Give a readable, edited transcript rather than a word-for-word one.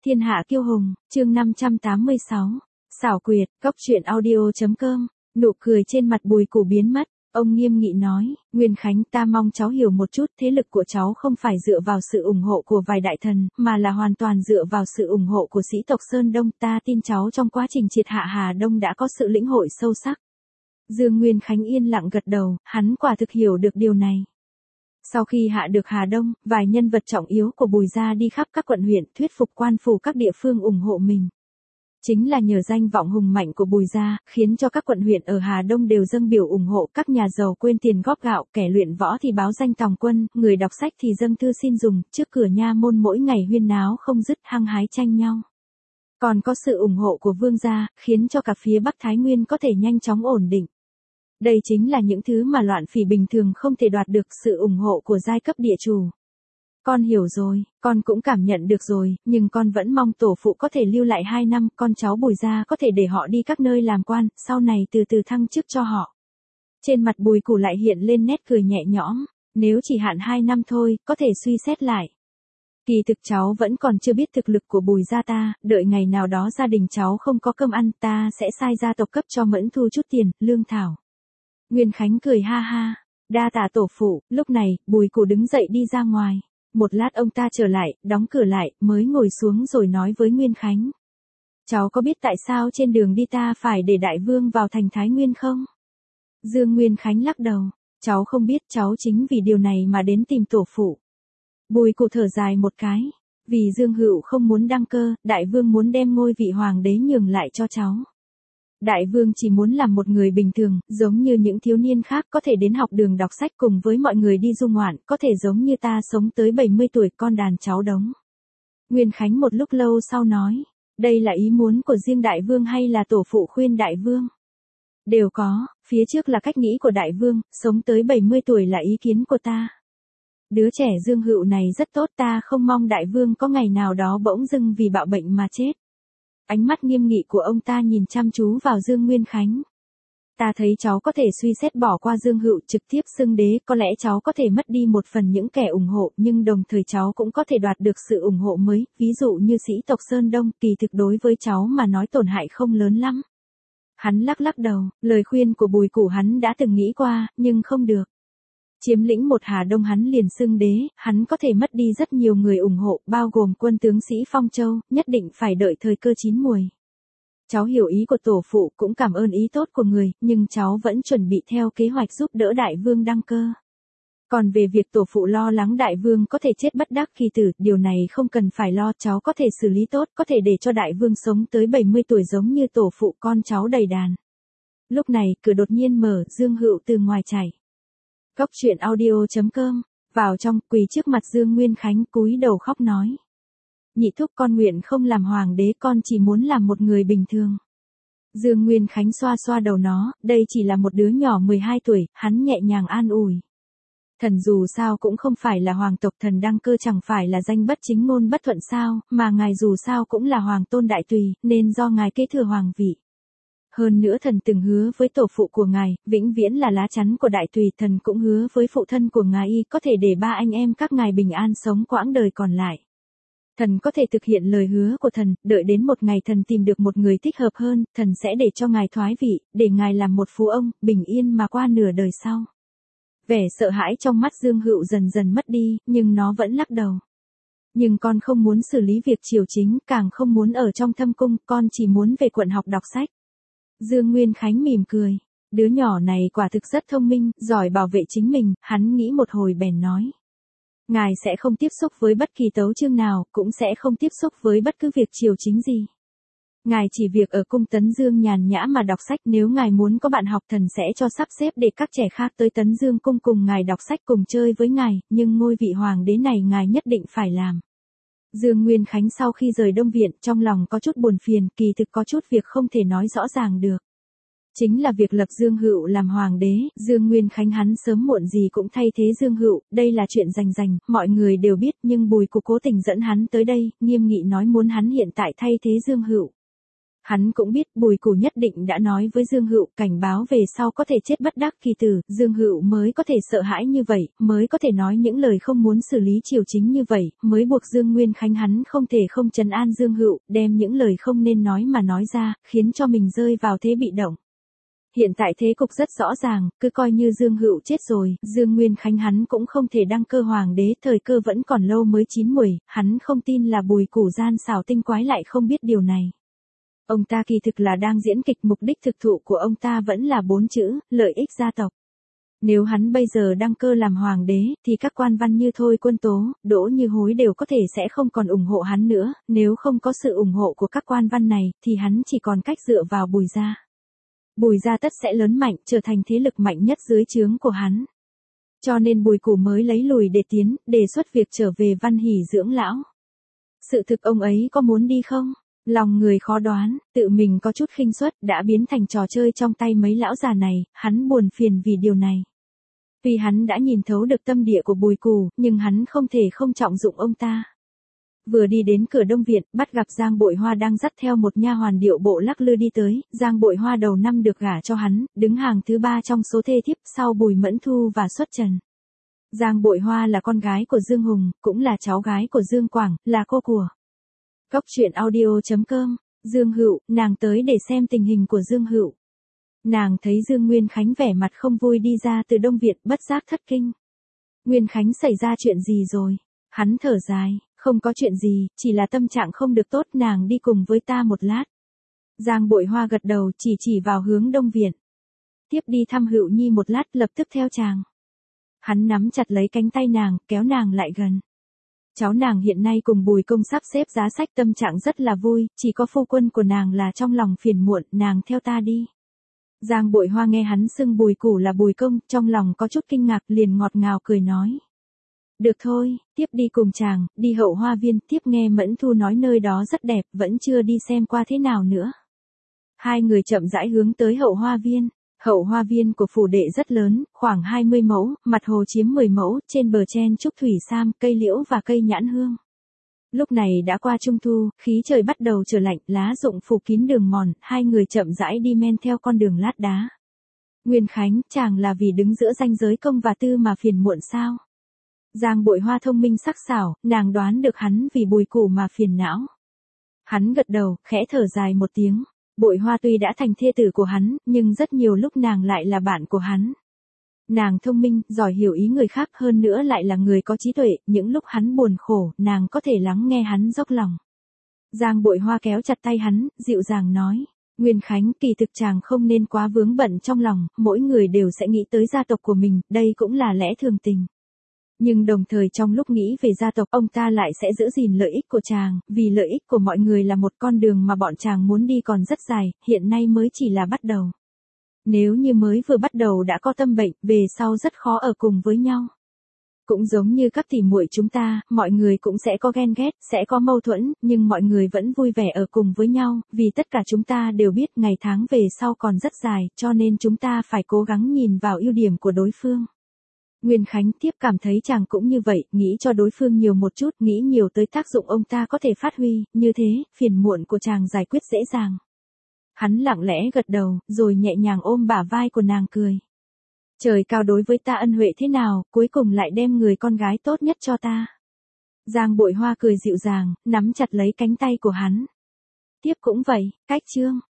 Thiên hạ kiêu hùng, chương 586. Xảo quyệt, góc truyện audio.com. Nụ cười trên mặt Bùi Củ biến mất, ông nghiêm nghị nói, Nguyên Khánh, ta mong cháu hiểu một chút, thế lực của cháu không phải dựa vào sự ủng hộ của vài đại thần, mà là hoàn toàn dựa vào sự ủng hộ của sĩ tộc Sơn Đông. Ta tin cháu trong quá trình triệt hạ Hà Đông đã có sự lĩnh hội sâu sắc. Dương Nguyên Khánh yên lặng gật đầu, hắn quả thực hiểu được điều này. Sau khi hạ được Hà Đông, vài nhân vật trọng yếu của Bùi gia đi khắp các quận huyện thuyết phục quan phủ các địa phương ủng hộ mình. Chính là nhờ danh vọng hùng mạnh của Bùi gia, khiến cho các quận huyện ở Hà Đông đều dâng biểu ủng hộ, các nhà giàu quên tiền góp gạo, kẻ luyện võ thì báo danh tòng quân, người đọc sách thì dâng thư xin dùng, trước cửa nha môn mỗi ngày huyên náo không dứt, hăng hái tranh nhau. Còn có sự ủng hộ của vương gia, khiến cho cả phía Bắc Thái Nguyên có thể nhanh chóng ổn định. Đây chính là những thứ mà loạn phỉ bình thường không thể đoạt được, sự ủng hộ của giai cấp địa chủ. Con hiểu rồi, con cũng cảm nhận được rồi, nhưng con vẫn mong tổ phụ có thể lưu lại 2 năm, con cháu Bùi gia có thể để họ đi các nơi làm quan, sau này từ từ thăng chức cho họ. Trên mặt Bùi Củ lại hiện lên nét cười nhẹ nhõm, nếu chỉ hạn 2 năm thôi, có thể suy xét lại. Kỳ thực cháu vẫn còn chưa biết thực lực của Bùi gia ta, đợi ngày nào đó gia đình cháu không có cơm ăn, ta sẽ sai gia tộc cấp cho Mẫn Thu chút tiền, lương thảo. Nguyên Khánh cười ha ha, đa tạ tổ phụ. Lúc này, Bùi Củ đứng dậy đi ra ngoài. Một lát ông ta trở lại, đóng cửa lại, mới ngồi xuống rồi nói với Nguyên Khánh. Cháu có biết tại sao trên đường đi ta phải để đại vương vào thành Thái Nguyên không? Dương Nguyên Khánh lắc đầu, cháu không biết, cháu chính vì điều này mà đến tìm tổ phụ. Bùi Củ thở dài một cái, vì Dương Hựu không muốn đăng cơ, đại vương muốn đem ngôi vị hoàng đế nhường lại cho cháu. Đại vương chỉ muốn làm một người bình thường, giống như những thiếu niên khác, có thể đến học đường đọc sách cùng với mọi người đi du ngoạn, có thể giống như ta sống tới 70 tuổi, con đàn cháu đống. Nguyên Khánh một lúc lâu sau nói, đây là ý muốn của riêng đại vương hay là tổ phụ khuyên đại vương? Đều có, phía trước là cách nghĩ của đại vương, sống tới 70 tuổi là ý kiến của ta. Đứa trẻ Dương Hựu này rất tốt, ta không mong đại vương có ngày nào đó bỗng dưng vì bạo bệnh mà chết. Ánh mắt nghiêm nghị của ông ta nhìn chăm chú vào Dương Nguyên Khánh. Ta thấy cháu có thể suy xét bỏ qua Dương Hựu trực tiếp xưng đế, có lẽ cháu có thể mất đi một phần những kẻ ủng hộ, nhưng đồng thời cháu cũng có thể đoạt được sự ủng hộ mới, ví dụ như sĩ tộc Sơn Đông, kỳ thực đối với cháu mà nói tổn hại không lớn lắm. Hắn lắc lắc đầu, lời khuyên của Bùi Củ hắn đã từng nghĩ qua, nhưng không được. Chiếm lĩnh một Hà Đông hắn liền xưng đế, hắn có thể mất đi rất nhiều người ủng hộ, bao gồm quân tướng sĩ Phong Châu, nhất định phải đợi thời cơ chín muồi. Cháu hiểu ý của tổ phụ, cũng cảm ơn ý tốt của người, nhưng cháu vẫn chuẩn bị theo kế hoạch giúp đỡ đại vương đăng cơ. Còn về việc tổ phụ lo lắng đại vương có thể chết bất đắc kỳ tử, điều này không cần phải lo, cháu có thể xử lý tốt, có thể để cho đại vương sống tới 70 tuổi giống như tổ phụ, con cháu đầy đàn. Lúc này, cửa đột nhiên mở, Dương Hựu từ ngoài chảy. Góc truyện audio.com, vào trong, quỳ trước mặt Dương Nguyên Khánh, cúi đầu khóc nói. Nhị thúc, con nguyện không làm hoàng đế, con chỉ muốn làm một người bình thường. Dương Nguyên Khánh xoa xoa đầu nó, đây chỉ là một đứa nhỏ 12 tuổi, hắn nhẹ nhàng an ủi. Thần dù sao cũng không phải là hoàng tộc, thần đăng cơ chẳng phải là danh bất chính ngôn bất thuận sao, mà ngài dù sao cũng là hoàng tôn đại tùy, nên do ngài kế thừa hoàng vị. Hơn nữa thần từng hứa với tổ phụ của ngài, vĩnh viễn là lá chắn của đại tùy, thần cũng hứa với phụ thân của ngài y có thể để 3 anh em các ngài bình an sống quãng đời còn lại. Thần có thể thực hiện lời hứa của thần, đợi đến một ngày thần tìm được một người thích hợp hơn, thần sẽ để cho ngài thoái vị, để ngài làm một phú ông, bình yên mà qua nửa đời sau. Vẻ sợ hãi trong mắt Dương Hựu dần dần mất đi, nhưng nó vẫn lắc đầu. Nhưng con không muốn xử lý việc triều chính, càng không muốn ở trong thâm cung, con chỉ muốn về quận học đọc sách. Dương Nguyên Khánh mỉm cười, đứa nhỏ này quả thực rất thông minh, giỏi bảo vệ chính mình, hắn nghĩ một hồi bèn nói. Ngài sẽ không tiếp xúc với bất kỳ tấu chương nào, cũng sẽ không tiếp xúc với bất cứ việc triều chính gì. Ngài chỉ việc ở cung Tấn Dương nhàn nhã mà đọc sách, nếu ngài muốn có bạn học thần sẽ cho sắp xếp để các trẻ khác tới Tấn Dương cung cùng ngài đọc sách cùng chơi với ngài, nhưng ngôi vị hoàng đế này ngài nhất định phải làm. Dương Nguyên Khánh sau khi rời Đông Viện, trong lòng có chút buồn phiền, kỳ thực có chút việc không thể nói rõ ràng được. Chính là việc lập Dương Hựu làm hoàng đế, Dương Nguyên Khánh hắn sớm muộn gì cũng thay thế Dương Hựu, đây là chuyện rành, mọi người đều biết, nhưng Bùi Củ cố tình dẫn hắn tới đây, nghiêm nghị nói muốn hắn hiện tại thay thế Dương Hựu. Hắn cũng biết Bùi Củ nhất định đã nói với Dương Hựu cảnh báo về sau có thể chết bất đắc kỳ tử, Dương Hựu mới có thể sợ hãi như vậy, mới có thể nói những lời không muốn xử lý triều chính như vậy, mới buộc Dương Nguyên Khánh hắn không thể không trấn an Dương Hựu, đem những lời không nên nói mà nói ra, khiến cho mình rơi vào thế bị động. Hiện tại thế cục rất rõ ràng, cứ coi như Dương Hựu chết rồi, Dương Nguyên Khánh hắn cũng không thể đăng cơ hoàng đế, thời cơ vẫn còn lâu mới chín muồi, hắn không tin là Bùi Củ gian xảo tinh quái lại không biết điều này. Ông ta kỳ thực là đang diễn kịch, mục đích thực thụ của ông ta vẫn là 4 chữ, lợi ích gia tộc. Nếu hắn bây giờ đăng cơ làm hoàng đế, thì các quan văn như Thôi Quân Tố, Đỗ Như Hối đều có thể sẽ không còn ủng hộ hắn nữa, nếu không có sự ủng hộ của các quan văn này, thì hắn chỉ còn cách dựa vào Bùi gia. Bùi gia tất sẽ lớn mạnh, trở thành thế lực mạnh nhất dưới trướng của hắn. Cho nên Bùi Củ mới lấy lùi để tiến, đề xuất việc trở về Văn Hỷ dưỡng lão. Sự thực ông ấy có muốn đi không? Lòng người khó đoán, tự mình có chút khinh suất đã biến thành trò chơi trong tay mấy lão già này, hắn buồn phiền vì điều này. Vì hắn đã nhìn thấu được tâm địa của Bùi Củ, nhưng hắn không thể không trọng dụng ông ta. Vừa đi đến cửa Đông Viện, bắt gặp Giang Bội Hoa đang dắt theo một nha hoàn điệu bộ lắc lư đi tới, Giang Bội Hoa đầu năm được gả cho hắn, đứng hàng thứ 3 trong số thê thiếp sau Bùi Mẫn Thu và Xuất Trần. Giang Bội Hoa là con gái của Dương Hùng, cũng là cháu gái của Dương Quảng, là cô của Cốc truyện audio.com. Dương Hựu, nàng tới để xem tình hình của Dương Hựu. Nàng thấy Dương Nguyên Khánh vẻ mặt không vui đi ra từ Đông Viện, bất giác thất kinh. Nguyên Khánh xảy ra chuyện gì rồi? Hắn thở dài, không có chuyện gì, chỉ là tâm trạng không được tốt, nàng đi cùng với ta một lát. Giang Bội Hoa gật đầu, chỉ vào hướng Đông Viện. Tiếp đi thăm Hựu Nhi một lát, lập tức theo chàng. Hắn nắm chặt lấy cánh tay nàng, kéo nàng lại gần. Cháu nàng hiện nay cùng Bùi Công sắp xếp giá sách, tâm trạng rất là vui, chỉ có phu quân của nàng là trong lòng phiền muộn, nàng theo ta đi. Giang Bội Hoa nghe hắn xưng Bùi Củ là Bùi Công, trong lòng có chút kinh ngạc, liền ngọt ngào cười nói. Được thôi, tiếp đi cùng chàng, đi Hậu Hoa Viên, tiếp nghe Mẫn Thu nói nơi đó rất đẹp, vẫn chưa đi xem qua thế nào nữa. Hai người chậm rãi hướng tới Hậu Hoa Viên. Hậu Hoa Viên của phủ đệ rất lớn, khoảng 20 mẫu, mặt hồ chiếm 10 mẫu, trên bờ chen trúc thủy sam, cây liễu và cây nhãn hương. Lúc này đã qua Trung Thu, khí trời bắt đầu trở lạnh, lá rụng phủ kín đường mòn, hai người chậm rãi đi men theo con đường lát đá. Nguyên Khánh, chàng là vì đứng giữa ranh giới công và tư mà phiền muộn sao? Giang Bội Hoa thông minh sắc sảo, nàng đoán được hắn vì Bùi Củ mà phiền não. Hắn gật đầu, khẽ thở dài một tiếng. Bội Hoa tuy đã thành thê tử của hắn, nhưng rất nhiều lúc nàng lại là bạn của hắn. Nàng thông minh, giỏi hiểu ý người khác, hơn nữa lại là người có trí tuệ, những lúc hắn buồn khổ, nàng có thể lắng nghe hắn dốc lòng. Giang Bội Hoa kéo chặt tay hắn, dịu dàng nói, Nguyên Khánh, kỳ thực chàng không nên quá vướng bận trong lòng, mỗi người đều sẽ nghĩ tới gia tộc của mình, đây cũng là lẽ thường tình. Nhưng đồng thời trong lúc nghĩ về gia tộc, ông ta lại sẽ giữ gìn lợi ích của chàng, vì lợi ích của mọi người là một con đường mà bọn chàng muốn đi còn rất dài, hiện nay mới chỉ là bắt đầu. Nếu như mới vừa bắt đầu đã có tâm bệnh, về sau rất khó ở cùng với nhau. Cũng giống như các tỷ muội chúng ta, mọi người cũng sẽ có ghen ghét, sẽ có mâu thuẫn, nhưng mọi người vẫn vui vẻ ở cùng với nhau, vì tất cả chúng ta đều biết ngày tháng về sau còn rất dài, cho nên chúng ta phải cố gắng nhìn vào ưu điểm của đối phương. Nguyên Khánh tiếp cảm thấy chàng cũng như vậy, nghĩ cho đối phương nhiều một chút, nghĩ nhiều tới tác dụng ông ta có thể phát huy, như thế, phiền muộn của chàng giải quyết dễ dàng. Hắn lặng lẽ gật đầu, rồi nhẹ nhàng ôm bả vai của nàng cười. Trời cao đối với ta ân huệ thế nào, cuối cùng lại đem người con gái tốt nhất cho ta. Giang Bội Hoa cười dịu dàng, nắm chặt lấy cánh tay của hắn. Tiếp cũng vậy, cách chương.